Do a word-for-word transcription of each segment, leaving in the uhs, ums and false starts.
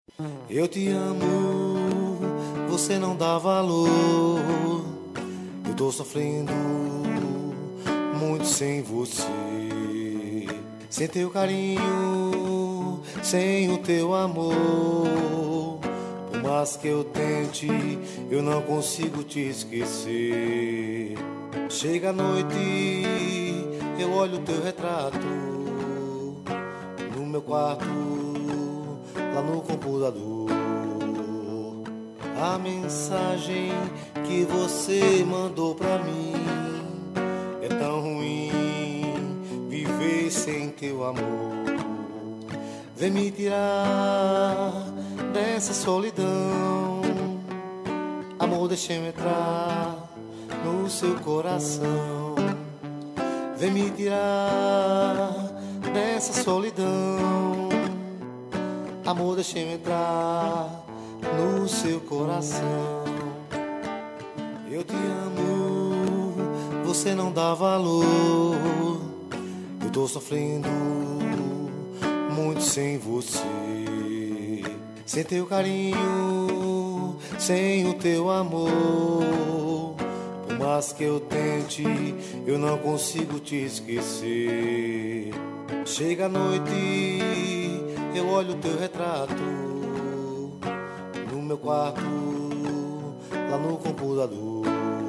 Eu te amo, você não dá valor. Eu tô sofrendo muito sem você, sem teu carinho, sem o teu amor. Por mais que eu tente, eu não consigo te esquecer. Chega a noite, eu olho o teu retrato no meu quarto, lá no computador. A mensagem que você mandou pra mim: é tão ruim viver sem teu amor. Vem me tirar dessa solidão, amor, deixa eu entrar no seu coração. Vem me tirar dessa solidão, amor, deixa eu entrar no seu coração. Eu te amo, você não dá valor. Eu tô sofrendo muito sem você, sem teu carinho, sem o teu amor. Por mais que eu tente, eu não consigo te esquecer. Chega a noite, eu olho o teu retrato no meu quarto, lá no computador.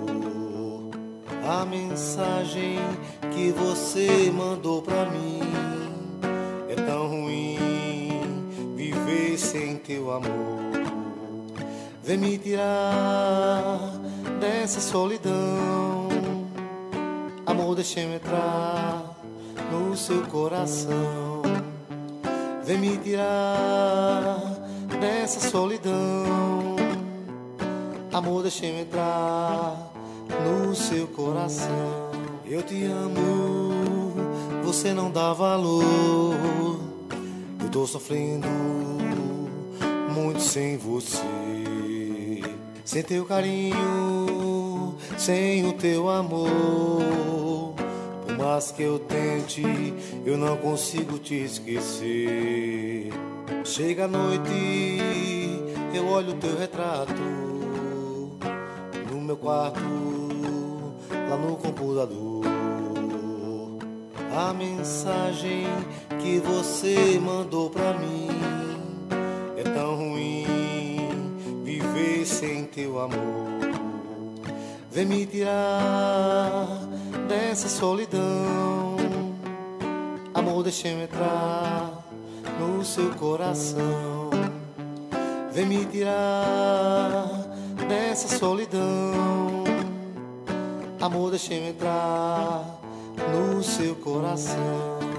A mensagem que você mandou pra mim: é tão ruim viver sem teu amor. Vem me tirar dessa solidão, amor, deixa eu entrar no seu coração. Vem me tirar dessa solidão, amor, deixa eu entrar no seu coração. Eu te amo, você não dá valor. Eu tô sofrendo muito sem você, sem teu carinho, sem o teu amor. Por mais que eu tente, eu não consigo te esquecer. Chega a noite, eu olho o teu retrato no meu quarto, lá no computador. A mensagem que você mandou pra mim: é tão ruim viver sem teu amor. Vem me tirar dessa solidão, amor, deixa eu entrar no seu coração. Vem me tirar dessa solidão, amor, deixa eu entrar no seu coração.